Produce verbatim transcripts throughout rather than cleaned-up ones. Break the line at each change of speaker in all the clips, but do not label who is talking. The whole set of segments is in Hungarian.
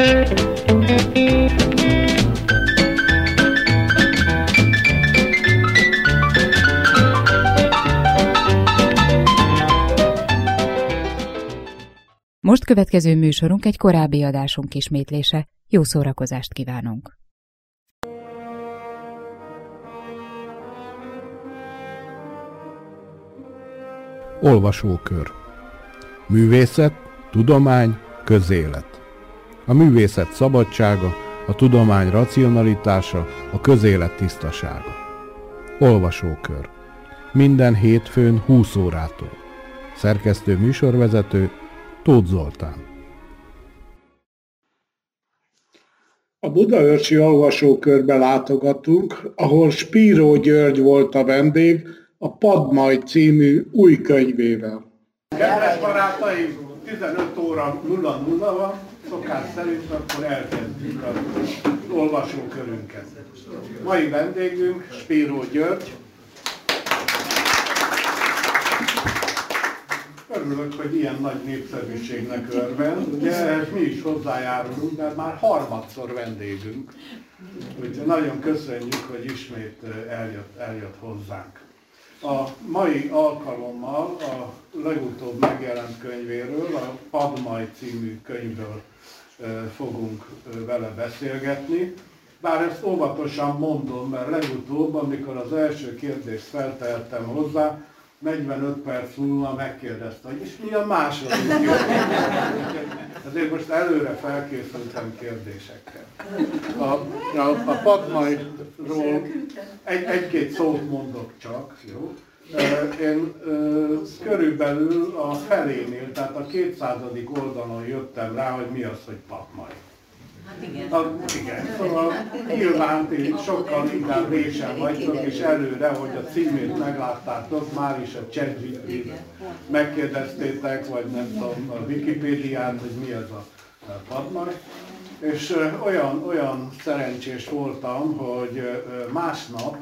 Most következő műsorunk egy korábbi adásunk ismétlése. Jó szórakozást kívánunk!
Olvasókör. Művészet, tudomány, közélet. A művészet szabadsága, a tudomány racionalitása, a közélet tisztasága. Olvasókör. Minden hétfőn húsz órától. Szerkesztő műsorvezető Tóth Zoltán.
A budaörsi olvasókörbe látogatunk, ahol Spíró György volt a vendég a Padmaj című új könyvével. Kedves barátaim, tizenöt óra nulla nulla van, szokás szerint akkor elkezdjük az olvasókörünket. Mai vendégünk Spíró György. Örülök, hogy ilyen nagy népszerűségnek örvend. Ugye ehhez mi is hozzájárulunk, mert már harmadszor vendégünk. Úgyhogy nagyon köszönjük, hogy ismét eljött, eljött hozzánk. A mai alkalommal a legutóbb megjelent könyvéről, a Padmaj című könyvről fogunk vele beszélgetni. Bár ezt óvatosan mondom, mert legutóbb, amikor az első kérdést feltehettem hozzá, negyvenöt perc múlva megkérdezte, hogy és mi a második kérdés? Ezért most előre felkészültem kérdésekkel. A, a, a Padmajról egy, egy-két szót mondok csak, jó? Én körülbelül a felénél, tehát a kétszázadik oldalon jöttem rá, hogy mi az, hogy Padmaj.
Hát igen.
A, igen, szóval nyilván ti sokkal inkább résen vagytok, és előre, hogy a címét megláttátok, már is a ChatGPT-t megkérdeztétek, vagy nem tudom, a Wikipédián, hogy mi ez a Padmaj. És olyan, olyan szerencsés voltam, hogy másnap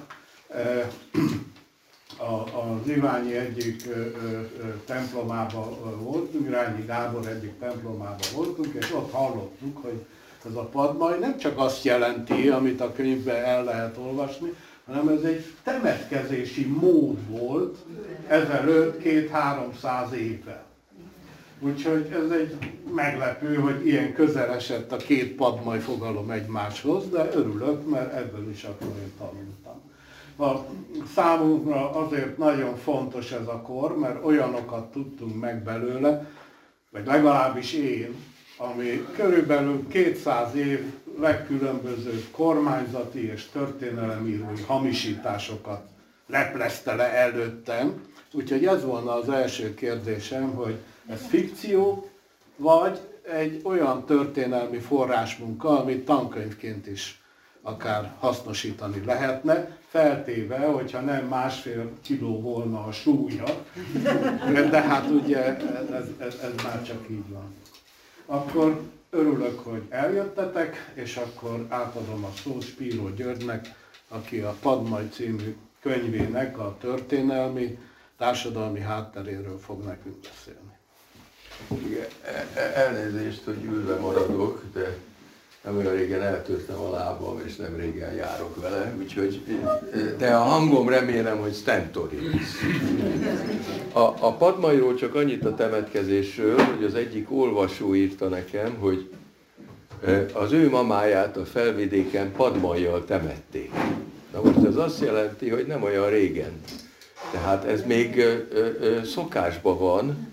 az Iványi egyik templomában voltunk, Irányi Gábor egyik templomában voltunk, és ott hallottuk, hogy ez a Padmaj nem csak azt jelenti, amit a könyvben el lehet olvasni, hanem ez egy temetkezési mód volt ezelőtt két-háromszáz évvel. Úgyhogy ez egy meglepő, hogy ilyen közel esett a két Padmaj fogalom egymáshoz, de örülök, mert ebből is akkor én tanultam. A számunkra azért nagyon fontos ez a kor, mert olyanokat tudtunk meg belőle, vagy legalábbis én, ami körülbelül kétszáz év legkülönbözőbb kormányzati és történelemírói hamisításokat leplezte le előttem. Úgyhogy ez volna az első kérdésem, hogy ez fikció, vagy egy olyan történelmi forrásmunka, amit tankönyvként is akár hasznosítani lehetne, feltéve, hogyha nem másfél kiló volna a súlya, de hát ugye ez, ez, ez már csak így van. Akkor örülök, hogy eljöttetek, és akkor átadom a szót Spíró Györgynek, aki a Padmaj című könyvének a történelmi, társadalmi hátteréről fog nekünk beszélni.
Igen, elnézést, hogy ülve maradok, de nem olyan régen eltörtem a lábam, és nem régen járok vele, úgyhogy, de a hangom remélem, hogy stentori lesz. A, a Padmajról csak annyit a temetkezésről, hogy az egyik olvasó írta nekem, hogy az ő mamáját a felvidéken Padmajjal temették. Na most ez azt jelenti, hogy nem olyan régen. Tehát ez még szokásban van,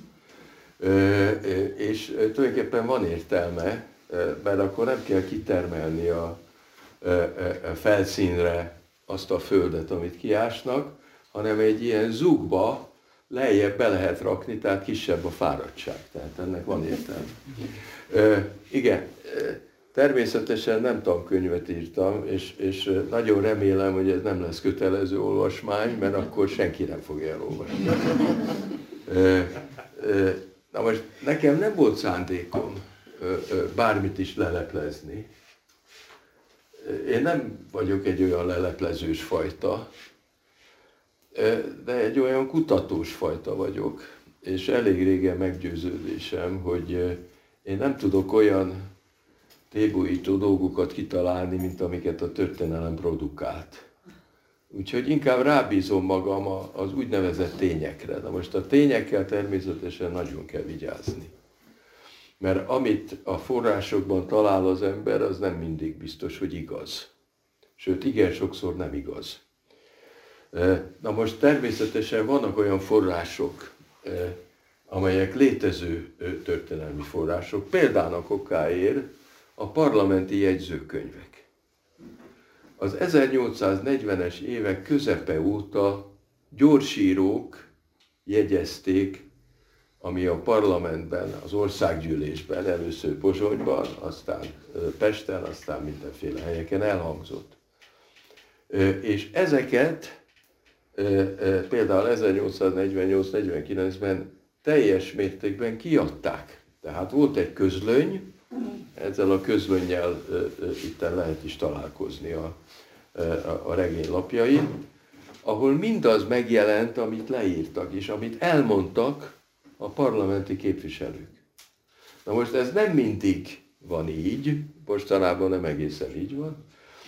és tulajdonképpen van értelme, mert akkor nem kell kitermelni a, a felszínre azt a földet, amit kiásnak, hanem egy ilyen zugba lejjebb be lehet rakni, tehát kisebb a fáradtság. Tehát ennek van értelme. E, igen, természetesen nem tankönyvet írtam, és, és nagyon remélem, hogy ez nem lesz kötelező olvasmány, mert akkor senki nem fogja elolvasni. E, e, na most nekem nem volt szándékom bármit is leleplezni. Én nem vagyok egy olyan leleplezős fajta, de egy olyan kutatós fajta vagyok, és elég régen meggyőződésem, hogy én nem tudok olyan tébolyító dolgokat kitalálni, mint amiket a történelem produkált. Úgyhogy inkább rábízom magam az úgynevezett tényekre. Na most a tényekkel természetesen nagyon kell vigyázni. Mert amit a forrásokban talál az ember, az nem mindig biztos, hogy igaz. Sőt, igen sokszor nem igaz. Na most természetesen vannak olyan források, amelyek létező történelmi források. Példának okáért a parlamenti jegyzőkönyvek. Az ezernyolcszáznegyvenes évek közepe óta gyorsírók jegyezték, ami a parlamentben, az országgyűlésben, először Pozsonyban, aztán Pesten, aztán mindenféle helyeken elhangzott. És ezeket például ezernyolcszáznegyvennyolc-negyvenkilencben teljes mértékben kiadták. Tehát volt egy közlöny, ezzel a közlönnyel itt lehet is találkozni a, a, a regény lapjain, ahol mindaz megjelent, amit leírtak, és amit elmondtak a parlamenti képviselők. Na most ez nem mindig van így, mostanában nem egészen így van,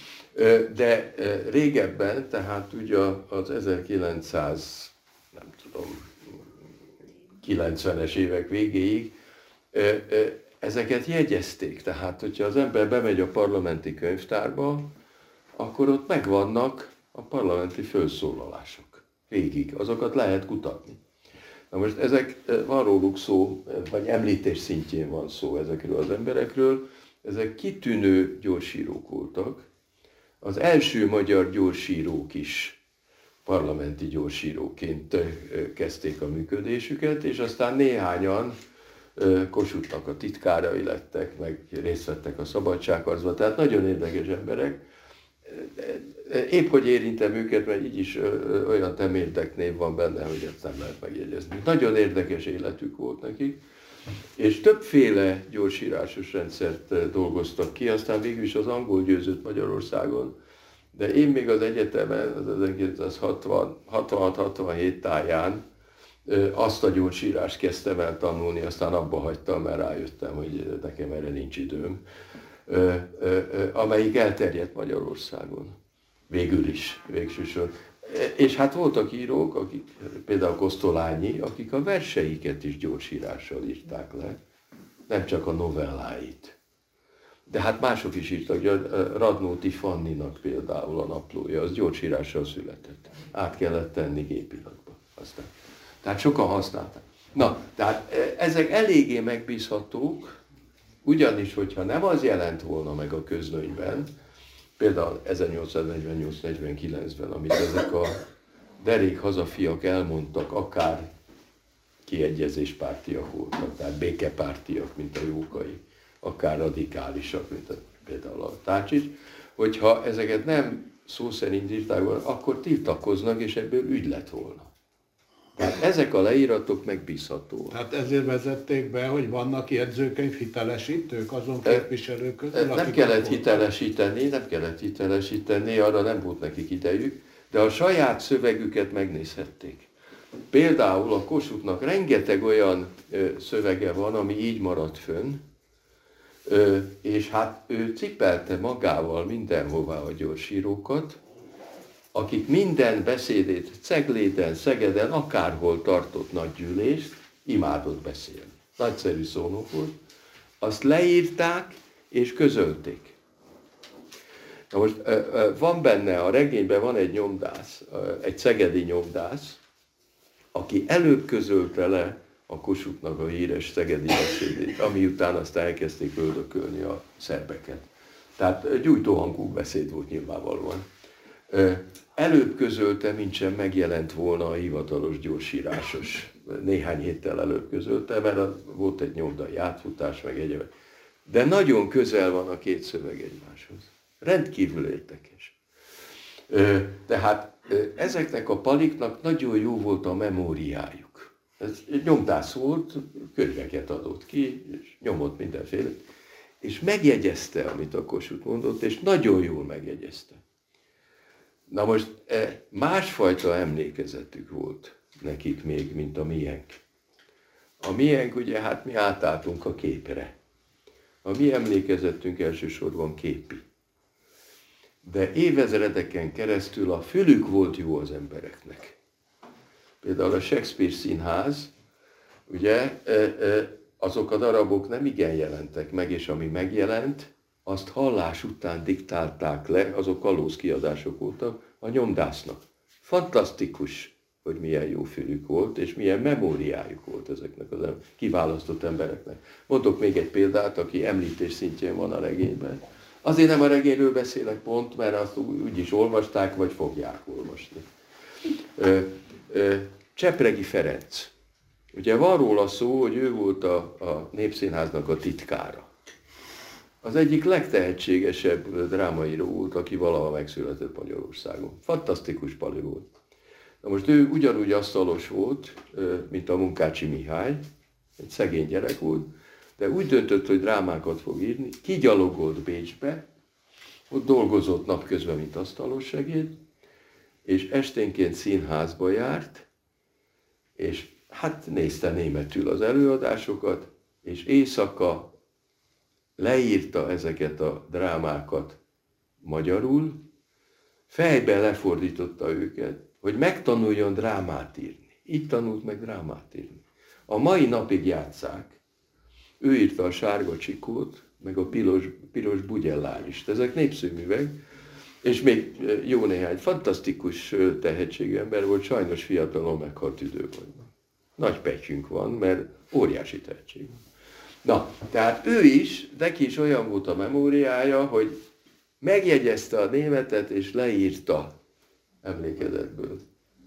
de régebben, tehát ugye az ezerkilencszáz, nem tudom, kilencvenes évek végéig ezeket jegyezték. Tehát, hogyha az ember bemegy a parlamenti könyvtárba, akkor ott megvannak a parlamenti felszólalások. Végig. Azokat lehet kutatni. Na most ezek, van róluk szó, vagy említés szintjén van szó ezekről az emberekről. Ezek kitűnő gyorsírók voltak. Az első magyar gyorsírók is parlamenti gyorsíróként kezdték a működésüket, és aztán néhányan Kossuthnak a titkárai lettek, meg részt vettek a szabadságharcban, tehát nagyon érdekes emberek. Épp hogy érintem őket, mert így is olyan temérdek név van benne, hogy ezt nem lehet megjegyezni. Nagyon érdekes életük volt nekik, és többféle gyorsírásos rendszert dolgoztak ki, aztán végül is az angol győzött Magyarországon, de én még az egyetemen, az ezerkilencszázhatvanhat-hatvanhét táján azt a gyorsírást kezdtem el tanulni, aztán abba hagytam, mert rájöttem, hogy nekem erre nincs időm, amelyik elterjedt Magyarországon. Végül is, végsősorban. És hát voltak írók, akik, például Kosztolányi, akik a verseiket is gyorsírással írták le, nem csak a novelláit. De hát mások is írtak, Radnóti Fanninak például a naplója, az gyorsírással született. Át kellett tenni gépilapba. Aztán. Tehát sokan használták. Na, tehát ezek eléggé megbízhatók, ugyanis, hogyha nem az jelent volna meg a közlönyben, például ezernyolcszáznegyvennyolc-negyvenkilencben, amit ezek a derék hazafiak elmondtak, akár kiegyezéspártiak voltak, tehát békepártiak, mint a Jókai, akár radikálisak, mint a, például a Tácsics, hogyha ezeket nem szó szerint írták volna, akkor tiltakoznak, és ebből ügy lett volna. Tehát ezek a leíratok megbízhatóak.
Tehát ezért vezették be, hogy vannak jegyzőkönyv hitelesítők azon képviselők közül,
Nem kellett hitelesíteni, nem kellett hitelesíteni, arra nem volt nekik idejük, de a saját szövegüket megnézhették. Például a Kossuthnak rengeteg olyan szövege van, ami így maradt fönn, és hát ő cipelte magával mindenhová a gyorsírókat, akik minden beszédét Cegléden, Szegeden, akárhol tartott nagy gyűlést, imádott beszélni. Nagyszerű szónok volt. Azt leírták és közölték. Na most van benne, a regényben van egy nyomdász, egy szegedi nyomdász, aki előbb közölte le a Kossuthnak a híres szegedi beszédét, ami után aztán elkezdték öldökölni a szerbeket. Tehát gyújtóhangú beszéd volt nyilvánvalóan. Előbb közölte, mint sem megjelent volna a hivatalos gyorsírásos. Néhány héttel előbb közölte, mert volt egy nyomdai átfutás, meg egyéb. De nagyon közel van a két szöveg egymáshoz. Rendkívül érdekes. Tehát ezeknek a paliknak nagyon jó volt a memóriájuk. Ez egy nyomdász volt, könyveket adott ki, és nyomott mindenféle. És megjegyezte, amit a Kossuth mondott, és nagyon jól megjegyezte. Na most másfajta emlékezetük volt nekik még, mint a miénk. A miénk ugye, hát mi átálltunk a képre. A mi emlékezetünk elsősorban képi. De évezredeken keresztül a fülük volt jó az embereknek. Például a Shakespeare Színház, ugye, azok a darabok nem igen jelentek meg, és ami megjelent, azt hallás után diktálták le, azok kalózkiadások voltak, a nyomdásznak. Fantasztikus, hogy milyen jó fülük volt, és milyen memóriájuk volt ezeknek az kiválasztott embereknek. Mondok még egy példát, aki említés szintjén van a regényben. Azért nem a regényről beszélek pont, mert azt úgy is olvasták, vagy fogják olvasni. Csepregi Ferenc. Ugye van róla szó, hogy ő volt a, a Népszínháznak a titkára. Az egyik legtehetségesebb drámaíró volt, aki valaha megszületett Magyarországon. Fantasztikus pali volt. Na most ő ugyanúgy asztalos volt, mint a Munkácsi Mihály, egy szegény gyerek volt, de úgy döntött, hogy drámákat fog írni, kigyalogolt Bécsbe, ott dolgozott napközben, mint asztalos segéd, és esténként színházba járt, és hát nézte németül az előadásokat, és éjszaka leírta ezeket a drámákat magyarul, fejbe lefordította őket, hogy megtanuljon drámát írni. Így tanult meg drámát írni. A mai napig játsszák. Ő írta a Sárga Csikót, meg a Piros, piros Bugyellárist. Ezek népszőművek, és még jó néhány fantasztikus tehetségű ember volt, sajnos fiatalon meghalt időkorban. Nagy petyünk van, mert óriási tehetség van. Na, tehát ő is, neki is olyan volt a memóriája, hogy megjegyezte a németet és leírta emlékezetből.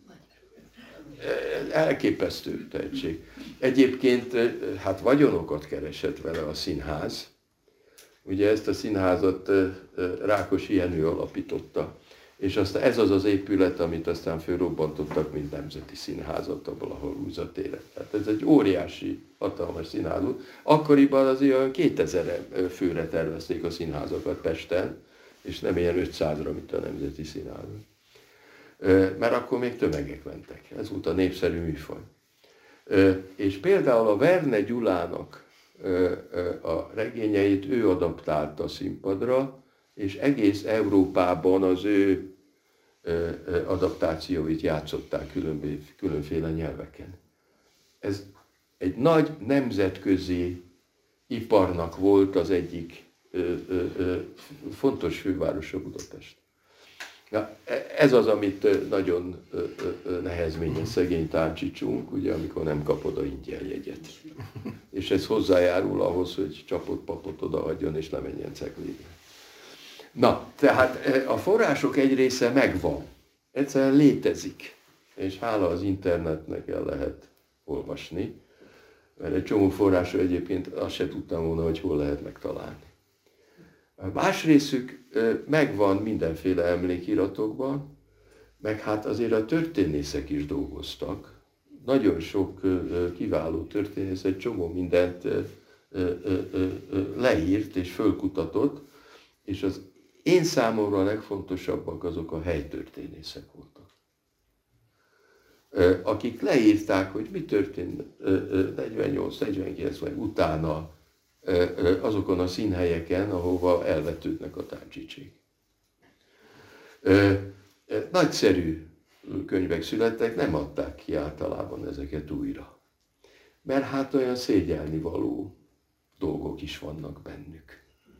Elképesztő tehetség. Egyébként hát vagyonokat keresett vele a színház. Ugye ezt a színházat Rákosi Jenő alapította. És aztán ez az az épület, amit aztán fölrobbantottak, mint Nemzeti Színházat, abból, ahol Húzatéren. Tehát ez egy óriási, hatalmas színház volt. Akkoriban azért olyan kétezer főre tervezték a színházakat Pesten, és nem ilyen ötszázra, mint a Nemzeti Színház. Mert akkor még tömegek mentek. Ez volt a népszerű műfaj. És például a Verne Gyulának a regényeit ő adaptálta a színpadra, és egész Európában az ő adaptációit játszották különféle nyelveken. Ez egy nagy nemzetközi iparnak volt az egyik fontos fővárosa Budapest. Na, ez az, amit nagyon nehezményen szegény táncsicsunk, ugye, amikor nem kapod a ingyen jegyet. És ez hozzájárul ahhoz, hogy csapott papot odaadjon és lemenjen ceklébe. Na, tehát a források egy része megvan. Egyszerűen létezik. És hála az internetnek el lehet olvasni. Mert egy csomó forrásra egyébként azt se tudtam volna, hogy hol lehet megtalálni. Más részük megvan mindenféle emlékiratokban, meg hát azért a történészek is dolgoztak. Nagyon sok kiváló történész egy csomó mindent leírt és fölkutatott, és az én számomra a legfontosabbak azok a helytörténészek voltak. Akik leírták, hogy mi történt negyvennyolc negyvenkilenc vagy utána azokon a színhelyeken, ahova elvetődnek a táncsicsék. Nagyszerű könyvek születtek, nem adták ki általában ezeket újra. Mert hát olyan szégyelnivaló dolgok is vannak bennük.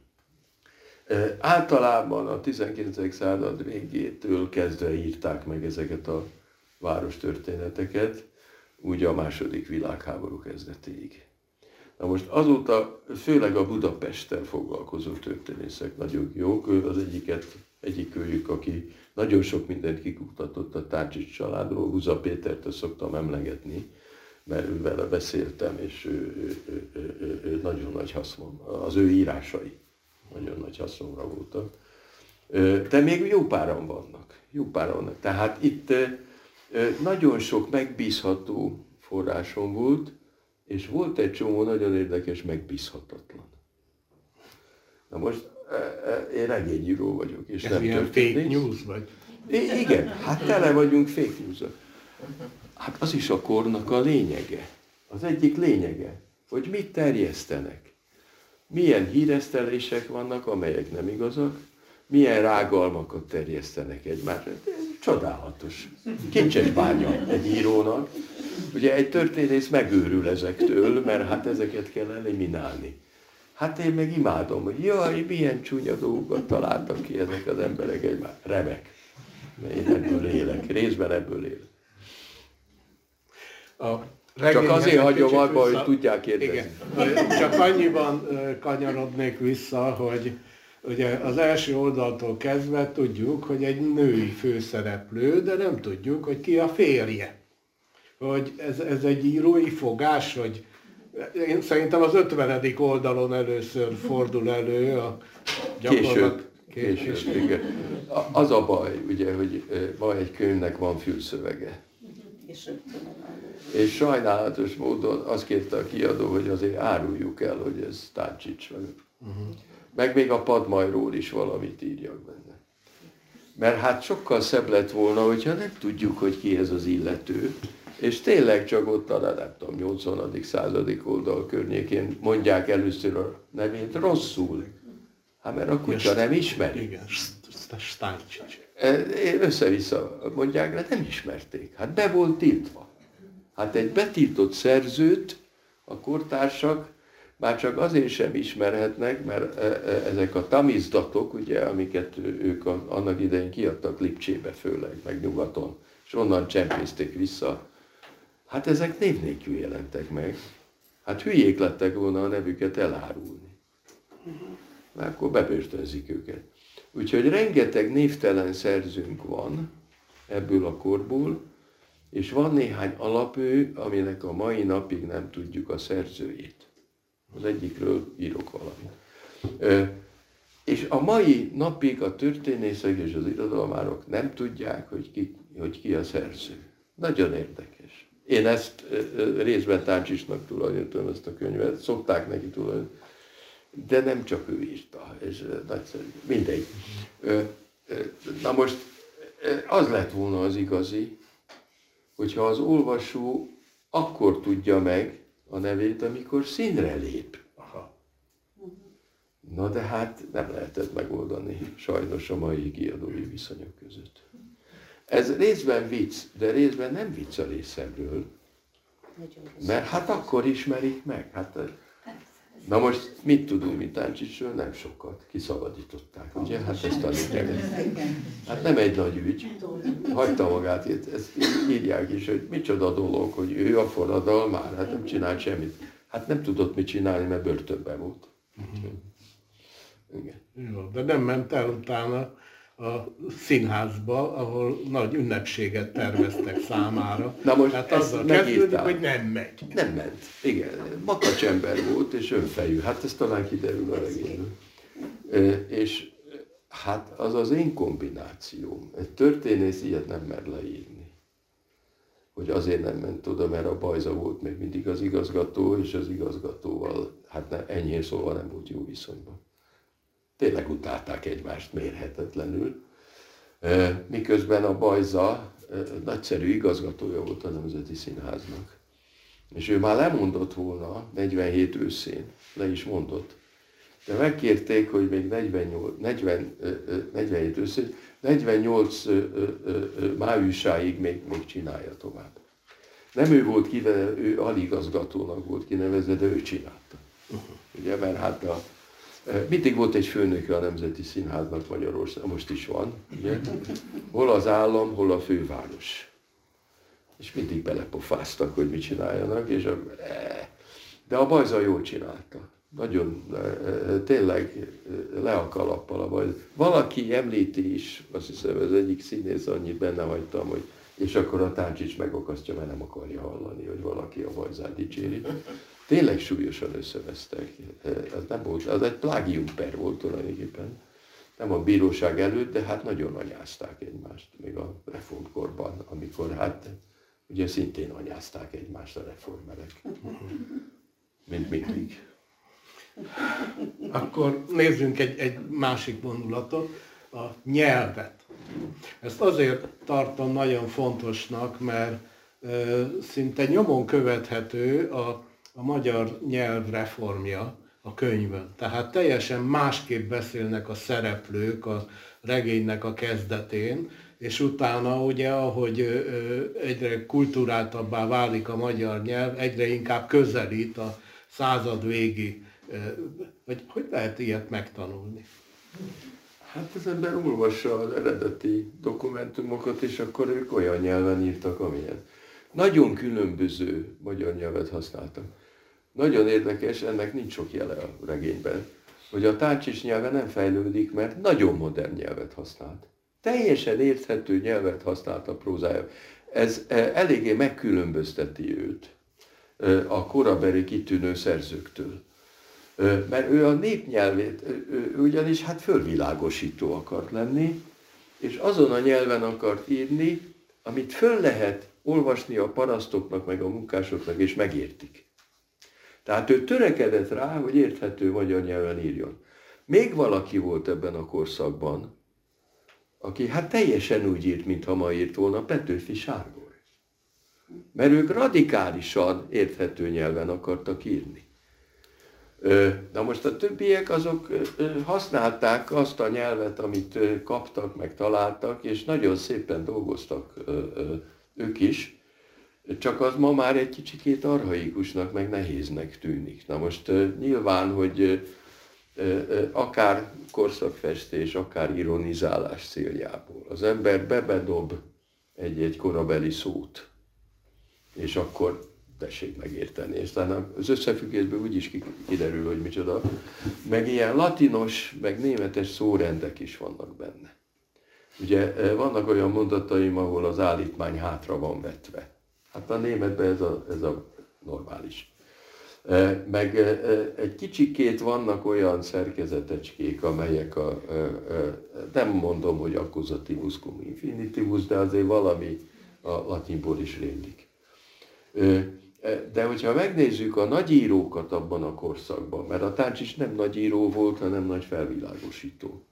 Általában a tizenkilencedik század végétől kezdve írták meg ezeket a várostörténeteket, úgy a második világháború kezdetéig. Na most azóta főleg a Budapesttel foglalkozó történészek nagyon jók. Az egyiket, egyik őjük, aki nagyon sok mindent kikutatott a Táncsics családról, Huza Pétert szoktam emlegetni, mert ővele beszéltem, és ő, ő, ő, ő, ő nagyon nagy hasznom, az ő írásai nagyon nagy hasznomra voltak. De még jó páran vannak. Jó páran vannak. Tehát itt nagyon sok megbízható forrásom volt, és volt egy csomó nagyon érdekes, megbízhatatlan. Na most én regényíró vagyok, és
ez
nem
ilyen fake news vagy?
I- igen, hát tele vagyunk fake news-al. Hát az is a kornak a lényege. Az egyik lényege, hogy mit terjesztenek. milyen híresztelések vannak, amelyek nem igazak, milyen rágalmakat terjesztenek egymásra. Csodálatos. Kincses bánya egy írónak. Ugye egy történész megőrül ezektől, mert hát ezeket kell eliminálni. Hát én meg imádom, hogy jaj, milyen csúnya dolgokat találtak ki ezek az emberek egymásra. Remek. Én ebből élek, részben ebből élek. Csak azért hagyom abba, vissza... hogy tudják kérdezni.
Igen. Csak annyiban kanyarodnék vissza, hogy ugye az első oldaltól kezdve tudjuk, hogy egy női főszereplő, de nem tudjuk, hogy ki a férje. Hogy ez, ez egy írói fogás, hogy én szerintem az ötvenedik oldalon először fordul elő a gyakorlat...
Később, később, igen. Az a baj, ugye, hogy ma egy könyvnek van fülszövege. És sajnálatos módon azt kérte a kiadó, hogy azért áruljuk el, hogy ez Táncsics meg. Uh-huh. Meg még a Padmajról is valamit írjak benne. Mert hát sokkal szebb lett volna, hogyha nem tudjuk, hogy ki ez az illető, és tényleg csak ott a, nem tudom, nyolcvanadik századik oldal környékén mondják először a nevét rosszul. Hát mert a kutya nem ismeri.
Igen, Táncsics.
Össze-vissza mondják, de nem ismerték. Hát be volt tiltva. Hát egy betiltott szerzőt a kortársak már csak azért sem ismerhetnek, mert ezek a tamizdatok, ugye, amiket ők annak idején kiadtak Lipcsébe főleg, meg nyugaton, és onnan csempészték vissza, hát ezek név nélkül jelentek meg. Hát hülyék lettek volna a nevüket elárulni. Mert akkor bebörtönzik őket. Úgyhogy rengeteg névtelen szerzőnk van ebből a korból, és van néhány alapő, aminek a mai napig nem tudjuk a szerzőjét. Az egyikről írok valamit. És a mai napig a történészek és az irodalmárok nem tudják, hogy ki, hogy ki a szerző. Nagyon érdekes. Én ezt részben Táncsicsnak tulajdonítom, ezt a könyvet, szokták neki tulajdonítani, de nem csak ő írta, és nagyszerű, mindegy. Na most az lett volna az igazi, hogyha az olvasó akkor tudja meg a nevét, amikor színre lép. Aha. Na de hát nem lehetett megoldani sajnos a mai kiadói viszonyok között. Ez részben vicc, de részben nem vicc a részemről, mert hát akkor ismerik meg. Hát, na most mit tudunk mi Táncsicsről? Nem sokat. Kiszabadították, ugye? Hát ezt tanítják. Hát nem egy nagy ügy. Hagyta magát, ezt írják is, hogy micsoda dolog, hogy ő a forradalmár, hát nem csinált semmit. Hát nem tudott mit csinálni, mert börtönben volt.
Igen. Jó, de nem ment el utána a színházba, ahol nagy ünnepséget terveztek számára.
Na most
hát azzal kezdődik, hogy nem megy.
Nem ment. Igen. Makacs ember volt és önfejű. Hát ez talán kiderül a regényből. És hát az az én kombinációm. Egy történész ilyet nem mer leírni. Hogy azért nem ment oda, mert a Bajza volt még mindig az igazgató, és az igazgatóval, hát ne, enyhén szóval nem volt jó viszonyban. Tényleg utálták egymást mérhetetlenül, miközben a Bajza nagyszerű igazgatója volt a Nemzeti Színháznak. És ő már lemondott volna negyvenhét őszén, le is mondott. De megkérték, hogy még negyvennyolc, negyven, negyvenhét őszén, negyvennyolc májusáig még, még csinálja tovább. Nem ő volt kinevezve, ő aligazgatónak volt kinevezve, de ő csinálta. Ugye, mert hát a mindig volt egy főnöke a Nemzeti Színháznak Magyarországon, most is van, ugye? Hol az állam, hol a főváros. És mindig belepofáztak, hogy mit csináljanak, és a... de a Bajza jól csinálta. Nagyon, tényleg le a kalappal a Bajza. Valaki említi is, azt hiszem, az egyik színész, annyit benne hagytam, hogy és akkor a Táncsics megakasztja, mert nem akarja hallani, hogy valaki a Bajzát dicséri. Tényleg súlyosan összevesztek. Ez nem volt, az egy plágiumper volt tulajdonképpen. Nem a bíróság előtt, de hát nagyon anyázták egymást, még a reformkorban, amikor hát ugye szintén anyázták egymást a reformerek. Mint mindig.
Akkor nézzünk egy, egy másik vonulatot, a nyelvet. Ezt azért tartom nagyon fontosnak, mert ö, szinte nyomon követhető a a magyar nyelv reformja a könyvön. Tehát teljesen másképp beszélnek a szereplők a regénynek a kezdetén, és utána ugye, ahogy egyre kulturáltabbá válik a magyar nyelv, egyre inkább közelít a század végi, vagy hogy lehet ilyet megtanulni?
Hát az ember olvassa az eredeti dokumentumokat, és akkor ők olyan nyelven írtak, amilyen. Nagyon különböző magyar nyelvet használtak. Nagyon érdekes, ennek nincs sok jele a regényben, hogy a Táncsics nyelve nem fejlődik, mert nagyon modern nyelvet használt. Teljesen érthető nyelvet használt a prózája. Ez eléggé megkülönbözteti őt a korabeli kitűnő szerzőktől. Mert ő a népnyelvét, ő ugyanis hát fölvilágosító akart lenni, és azon a nyelven akart írni, amit föl lehet olvasni a parasztoknak, meg a munkásoknak, és megértik. Tehát ő törekedett rá, hogy érthető magyar nyelven írjon. Még valaki volt ebben a korszakban, aki hát teljesen úgy írt, mintha ma írt volna, Petőfi Sándor. Mert ők radikálisan érthető nyelven akartak írni. Na most a többiek azok használták azt a nyelvet, amit kaptak, meg találtak, és nagyon szépen dolgoztak ők is, csak az ma már egy kicsikét archaikusnak, meg nehéznek tűnik. Na most nyilván, hogy akár korszakfestés, akár ironizálás céljából az ember bebedob egy-egy korabeli szót, és akkor tessék megérteni. És talán az összefüggésből úgy is kiderül, hogy micsoda. Meg ilyen latinos, meg németes szórendek is vannak benne. Ugye vannak olyan mondataim, ahol az állítmány hátra van vetve. Hát a németben ez a, ez a normális. Meg egy kicsikét vannak olyan szerkezetecskék, amelyek a, nem mondom, hogy accusativus cum infinitivus, de azért valami a latinból is rémlik. De hogyha megnézzük a nagyírókat abban a korszakban, mert a Táncsics nem nagyíró volt, hanem nagy felvilágosító.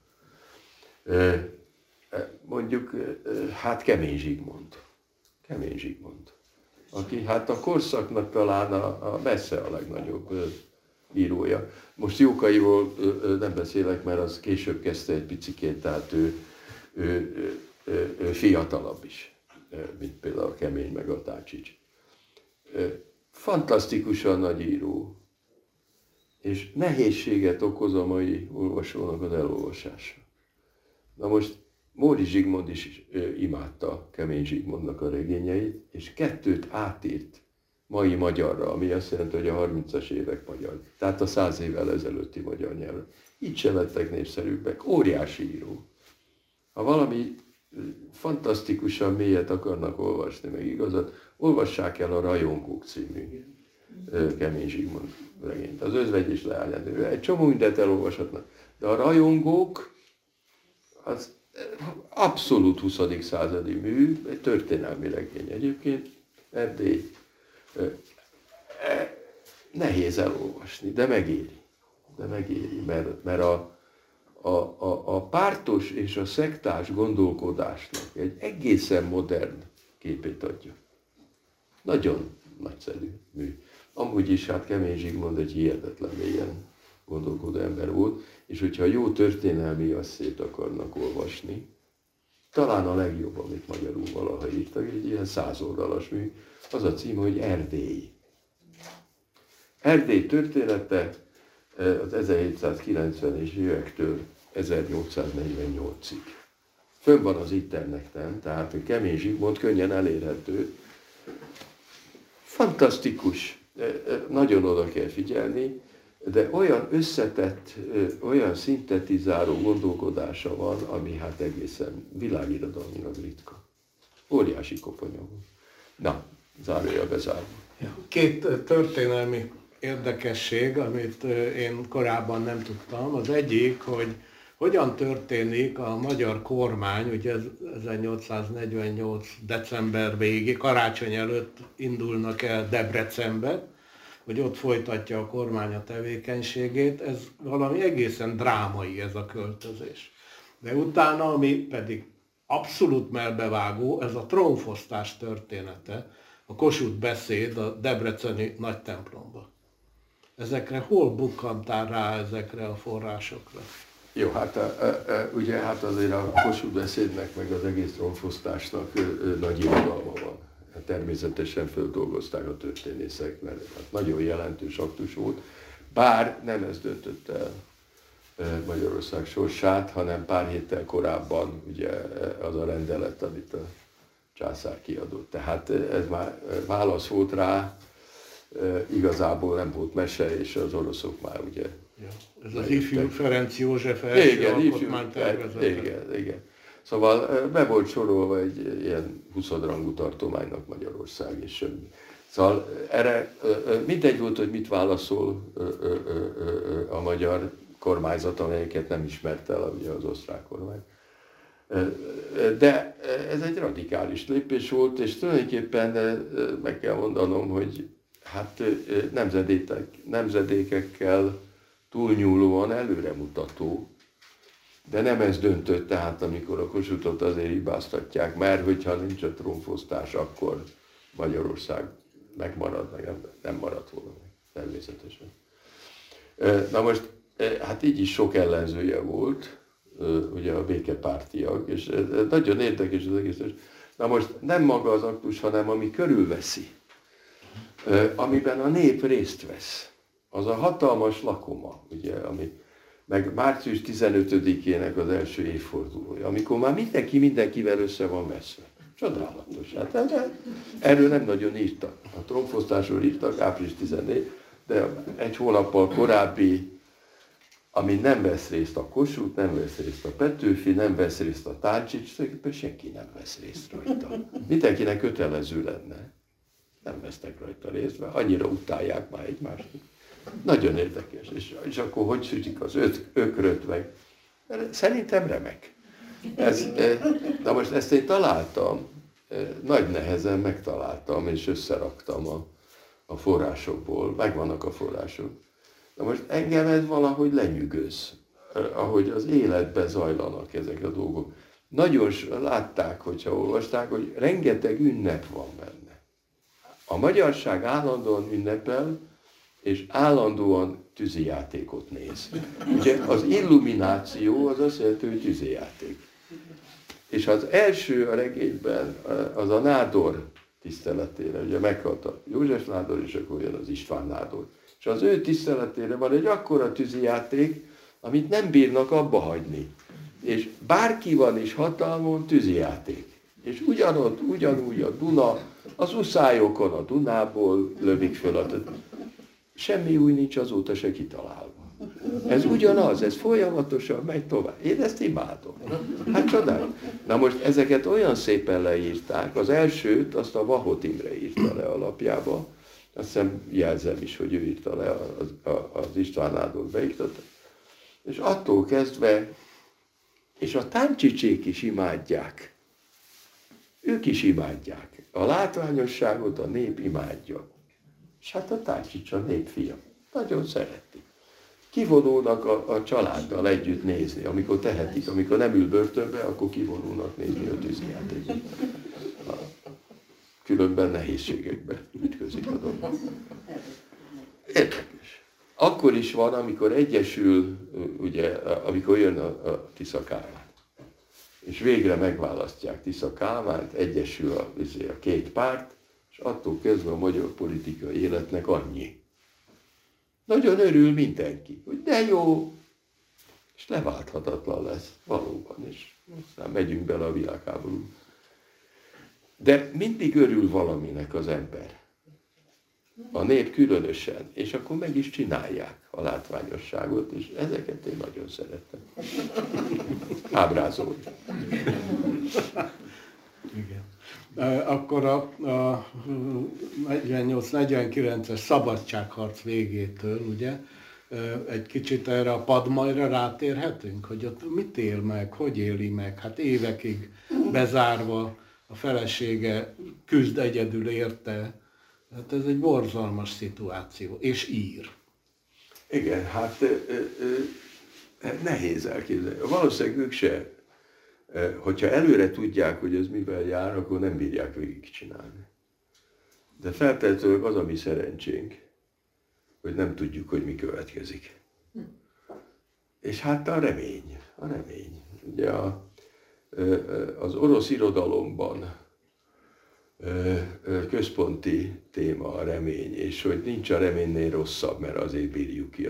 Mondjuk, hát Kemény Zsigmond. Kemény Zsigmond. Aki hát a korszaknak talán a, a messze a legnagyobb írója. Most Jókairól nem beszélek, mert az később kezdte egy picikét, tehát ő, ő, ő, ő fiatalabb is, mint például a Kemény meg a Táncsics. Fantasztikusan nagy író, és nehézséget okoz a mai olvasónak az elolvasása. Na most Móricz Zsigmond is imádta Kemény Zsigmondnak a regényeit, és kettőt átírt mai magyarra, ami azt jelenti, hogy a harmincas évek magyar, tehát a száz évvel ezelőtti magyar nyelvre. Így se lettek népszerűbbek, óriási író. Ha valami fantasztikusan mélyet akarnak olvasni, meg igazat, olvassák el a Rajongók című Kemény Zsigmond regényt. Az Özvegyes leányát. Egy csomó mindent elolvashatnak. De a Rajongók az abszolút huszadik századi mű, egy történelmi regény egyébként, Erdély. Nehéz elolvasni, de megéri. De megéri, mert, mert a, a, a, a pártos és a szektás gondolkodásnak egy egészen modern képét adja. Nagyon nagyszerű mű. Amúgy is hát Kemény Zsigmond egy hihetetlen mélyen gondolkodó ember volt, és hogyha jó történelmi asszét akarnak olvasni, talán a legjobb, amit magyarul valaha írtak, egy ilyen százoldalas mű, az a cím, hogy Erdély. Erdély története az ezerhétszázkilencvenes évektől ezernyolcszáznegyvennyolcig. Fönn van az interneten, tehát a Kemény Zsigmond könnyen elérhető. Fantasztikus, nagyon oda kell figyelni, de olyan összetett, olyan szintetizáló gondolkodása van, ami hát egészen világirodalmilag ritka. Óriási koponya volt. Na, zárója bezárva.
Két történelmi érdekesség, amit én korábban nem tudtam. Az egyik, hogy hogyan történik a magyar kormány, ugye ezernyolcszáznegyvennyolc december végé, karácsony előtt indulnak el Debrecenbe, hogy ott folytatja a kormány a tevékenységét, ez valami egészen drámai ez a költözés. De utána, ami pedig abszolút melbevágó, ez a trónfosztás története, a Kossuth beszéd a debreceni nagy templomba. ezekre hol bukkantál rá ezekre a forrásokra?
Jó, hát a, a, a, ugye hát azért a Kossuth beszédnek, meg az egész trónfosztásnak nagy irodalma van. Természetesen földolgozták a történészek, mert hát nagyon jelentős aktus volt, bár nem ez döntött el Magyarország sorsát, hanem pár héttel korábban ugye az a rendelet, amit a császár kiadott. Tehát ez már válasz volt rá, igazából nem volt mese, és az oroszok már ugye...
Ja, ez az ifjú Ferenc József első alkotmánytervezet.
Igen, igen. Szóval be volt sorolva egy ilyen huszadrangú tartománynak Magyarország, és semmi. Szóval erre mindegy volt, hogy mit válaszol a magyar kormányzat, amelyeket nem ismert el ugye az osztrák kormány. De ez egy radikális lépés volt, és tulajdonképpen meg kell mondanom, hogy hát nemzedékek, nemzedékekkel túlnyúlóan előremutató, de nem ez döntött, tehát amikor a Kossuthot azért hibáztatják, mert hogyha nincs a trónfosztás, akkor Magyarország megmarad, meg nem, nem maradt volna meg, természetesen. Na most, hát így is sok ellenzője volt, ugye a békepártiak, és nagyon érdekes az egész. Na most nem maga az aktus, hanem ami körülveszi, amiben a nép részt vesz. Az a hatalmas lakoma, ugye, ami meg március tizenötödikének az első évfordulója, amikor már mindenki mindenkivel össze van veszve. Csodálatos. Hát, erről nem nagyon írtak. A trónfosztásról írtak, április tizennégy, de egy hónappal korábbi, ami nem vesz részt a Kossuth, nem vesz részt a Petőfi, nem vesz részt a Táncsics, senki nem vesz részt rajta. Mindenkinek kötelező lenne. Nem vesznek rajta részt, mert annyira utálják már egymást. Nagyon érdekes. És, és akkor hogy sütik az öt, ökröt meg? Szerintem remek. Ez, na most ezt én találtam, nagy nehezen megtaláltam, és összeraktam a, a forrásokból. Megvannak a források. Na most engem ez valahogy lenyűgöz, ahogy az életben zajlanak ezek a dolgok. Nagyon látták, hogyha olvasták, hogy rengeteg ünnep van benne. A magyarság állandóan ünnepel, és állandóan tűzijátékot néz. Ugye az illumináció az azt jelenti, hogy tűzijáték. És az első a regényben az a nádor tiszteletére, ugye meghalt a József nádor, és akkor jön az István nádor. És az ő tiszteletére van egy akkora tűzijáték, amit nem bírnak abba hagyni. És bárki van is hatalmon, tűzijáték. És ugyanott, ugyanúgy a Duna, az uszályokon a Dunából lövik föl a... Semmi új nincs azóta se kitalálva. Ez ugyanaz, ez folyamatosan megy tovább. Én ezt imádom. Hát csodál. Na most ezeket olyan szépen leírták, az elsőt azt a Vahot Imre írta le alapjába, azt hiszem jelzem is, hogy ő írta le, az, az István nádor beiktatta. És attól kezdve, és a Táncsicsik is imádják. Ők is imádják. A látványosságot a nép imádja. És hát a Táncsics a nép fia. Nagyon szereti. Kivonulnak a, a családdal együtt nézni, amikor tehetik, amikor nem ül börtönbe, akkor kivonulnak nézni a tűzijátékot. Különben nehézségekbe ütközik a dolog. Érdekes. Akkor is van, amikor egyesül, ugye, amikor jön a, a Tisza Kálmán. És végre megválasztják Tisza Kálmánt, egyesül a, a két párt, és attól kezdve a magyar politikai életnek annyi. Nagyon örül mindenki, hogy de jó, és leválthatatlan lesz, valóban, és aztán megyünk bele a világháború. De mindig örül valaminek az ember. A nép különösen, és akkor meg is csinálják a látványosságot, és ezeket én nagyon szeretem. Ábrázolni.
Igen. Akkor a, a negyvennyolc negyvenkilences szabadságharc végétől, ugye, egy kicsit erre a Padmajra rátérhetünk, hogy ott mit él meg, hogy éli meg, hát évekig bezárva, a felesége küzd egyedül érte, hát ez egy borzalmas szituáció, és ír.
Igen, hát nehéz elképzelni. Valószínűleg ők se, hogyha előre tudják, hogy ez mivel jár, akkor nem bírják végigcsinálni. De feltétlenül az a mi szerencsénk, hogy nem tudjuk, hogy mi következik. És hát a remény, a remény. Ugye a, az orosz irodalomban központi téma a remény, és hogy nincs a reménynél rosszabb, mert azért bírjuk ki